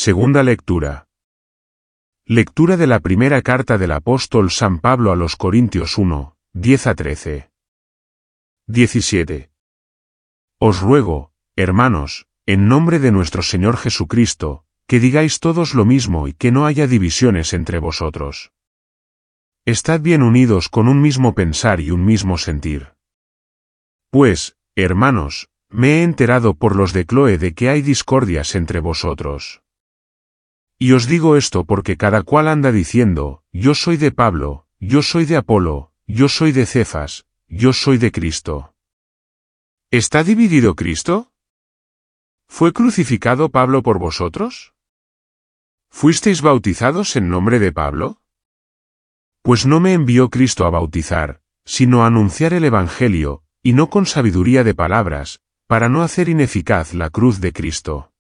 Segunda lectura. Lectura de la primera carta del apóstol San Pablo a los Corintios 1, 10-13. 17. Os ruego, hermanos, en nombre de nuestro Señor Jesucristo, que digáis todos lo mismo y que no haya divisiones entre vosotros. Estad bien unidos con un mismo pensar y un mismo sentir. Pues, hermanos, me he enterado por los de Cloé de que hay discordias entre vosotros. Y os digo esto porque cada cual anda diciendo, yo soy de Pablo, yo soy de Apolo, yo soy de Cefas, yo soy de Cristo. ¿Está dividido Cristo? ¿Fue crucificado Pablo por vosotros? ¿Fuisteis bautizados en nombre de Pablo? Pues no me envió Cristo a bautizar, sino a anunciar el Evangelio, y no con sabiduría de palabras, para no hacer ineficaz la cruz de Cristo.